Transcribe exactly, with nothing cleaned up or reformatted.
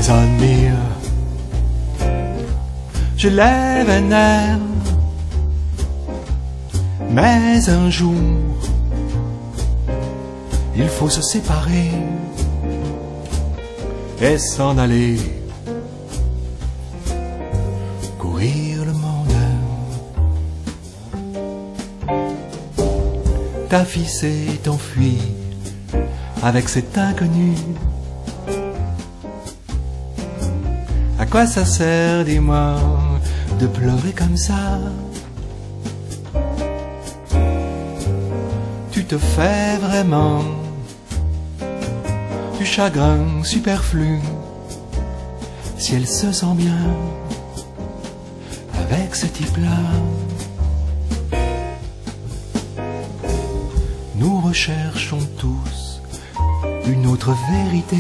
les admire. Je lève un air, mais un jour, il faut se séparer et s'en aller, courir le monde. Ta fille s'est enfuie avec cet inconnu. À quoi ça sert, dis-moi, de pleurer comme ça? Tu te fais vraiment du chagrin superflu si elle se sent bien avec ce type-là. Nous recherchons tous une autre vérité.